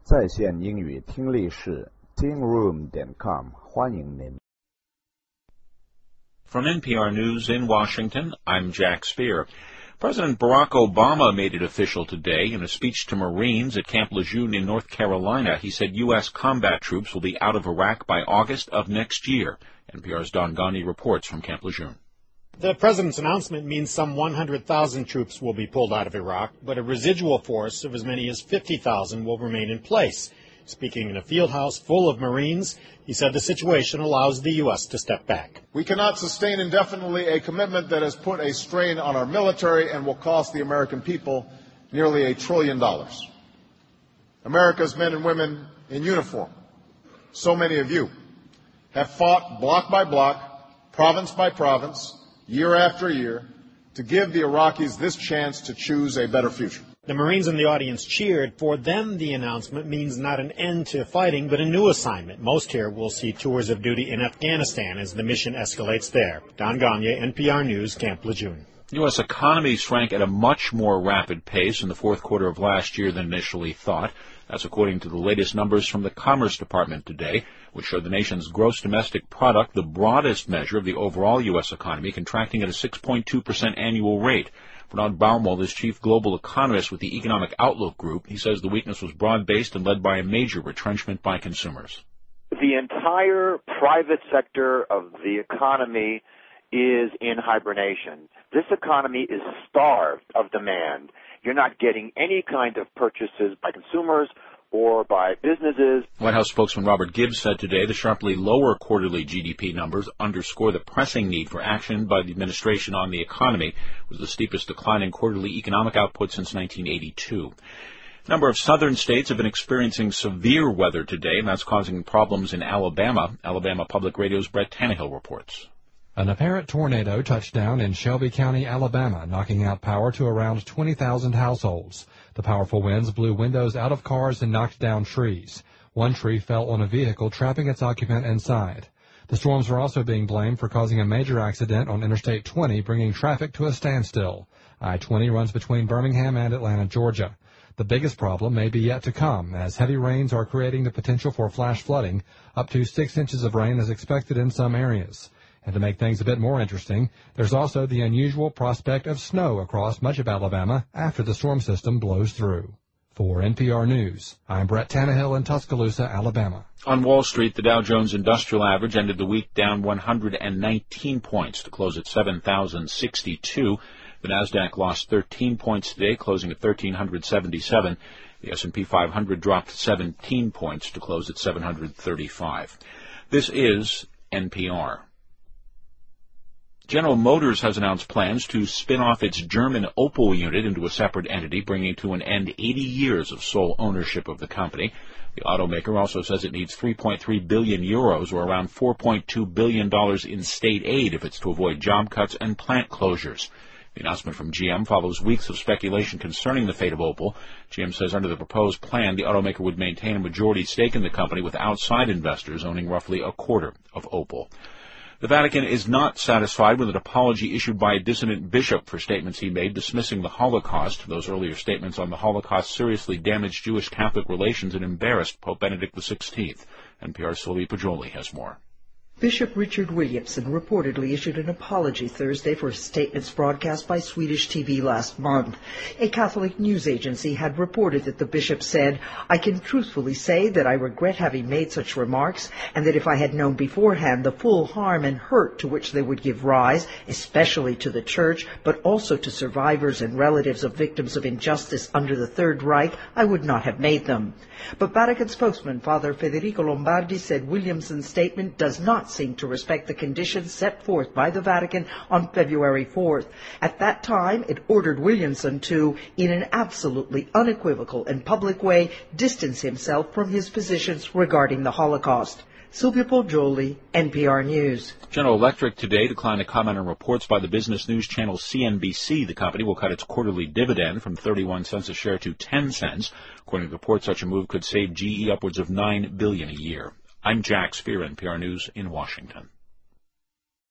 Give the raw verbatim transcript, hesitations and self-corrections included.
在线英语听力室 ting room dot com 欢迎您。 From N P R News in Washington, I'm Jack Speer. President Barack Obama made it official today. In a speech to Marines at Camp Lejeune in North Carolina, he said U S combat troops will be out of Iraq by August of next year. N P R's Don Gandhi reports from Camp Lejeune. The president's announcement means some one hundred thousand troops will be pulled out of Iraq, but a residual force of as many as fifty thousand will remain in place. Speaking in a field house full of Marines, he said the situation allows the U S to step back. We cannot sustain indefinitely a commitment that has put a strain on our military and will cost the American people nearly a trillion dollars. America's men and women in uniform, so many of you, have fought block by block, province by province, year after year, to give the Iraqis this chance to choose a better future. The Marines in the audience cheered. For them, the announcement means not an end to fighting, but a new assignment. Most here will see tours of duty in Afghanistan as the mission escalates there. Don Gandhi, N P R News, Camp Lejeune. U S economy shrank at a much more rapid pace in the fourth quarter of last year than initially thought. That's according to the latest numbers from the Commerce Department today, which showed the nation's gross domestic product, the broadest measure of the overall U S economy, contracting at a six point two percent annual rate. Bernard Baumwold is chief global economist with the Economic Outlook Group. He says the weakness was broad-based and led by a major retrenchment by consumers. The entire private sector of the economy is in hibernation. This economy is starved of demand. You're not getting any kind of purchases by consumers or by businesses. White House spokesman Robert Gibbs said today the sharply lower quarterly G D P numbers underscore the pressing need for action by the administration on the economy. It was the steepest decline in quarterly economic output since nineteen eighty-two. A number of southern states have been experiencing severe weather today, and that's causing problems in Alabama. Alabama Public Radio's Brett Tannehill reports. An apparent tornado touched down in Shelby County, Alabama, knocking out power to around twenty thousand households. The powerful winds blew windows out of cars and knocked down trees. One tree fell on a vehicle, trapping its occupant inside. The storms were also being blamed for causing a major accident on Interstate twenty, bringing traffic to a standstill. I twenty runs between Birmingham and Atlanta, Georgia. The biggest problem may be yet to come, as heavy rains are creating the potential for flash flooding. Up to six inches of rain is expected in some areas. And to make things a bit more interesting, there's also the unusual prospect of snow across much of Alabama after the storm system blows through. For N P R News, I'm Brett Tannehill in Tuscaloosa, Alabama. On Wall Street, the Dow Jones Industrial Average ended the week down one hundred nineteen points to close at seven thousand sixty-two. The Nasdaq lost thirteen points today, closing at one thousand three hundred seventy-seven. The S and P five hundred dropped seventeen points to close at seven hundred thirty-five. This is N P R. General Motors has announced plans to spin off its German Opel unit into a separate entity, bringing to an end eighty years of sole ownership of the company. The automaker also says it needs three point three billion euros, or around four point two billion dollars in state aid if it's to avoid job cuts and plant closures. The announcement from G M follows weeks of speculation concerning the fate of Opel. G M says under the proposed plan, the automaker would maintain a majority stake in the company, with outside investors owning roughly a quarter of Opel. The Vatican is not satisfied with an apology issued by a dissident bishop for statements he made dismissing the Holocaust. Those earlier statements on the Holocaust seriously damaged Jewish-Catholic relations and embarrassed Pope Benedict the sixteenth. N P R's Sylvia Poggioli has more. Bishop Richard Williamson reportedly issued an apology Thursday for statements broadcast by Swedish T V last month. A Catholic news agency had reported that the bishop said, "I can truthfully say that I regret having made such remarks, and that if I had known beforehand the full harm and hurt to which they would give rise, especially to the Church, but also to survivors and relatives of victims of injustice under the Third Reich, I would not have made them." But Vatican spokesman Father Federico Lombardi said Williamson's statement does not seem to respect the conditions set forth by the Vatican on February fourth. At that time, it ordered Williamson to, in an absolutely unequivocal and public way, distance himself from his positions regarding the Holocaust. Sylvia Poggioli, N P R News. General Electric today declined to comment on reports by the business news channel C N B C. The company will cut its quarterly dividend from thirty-one cents a share to ten cents. According to reports, such a move could save G E upwards of nine billion dollars a year. I'm Jack Speer, N P R News in Washington.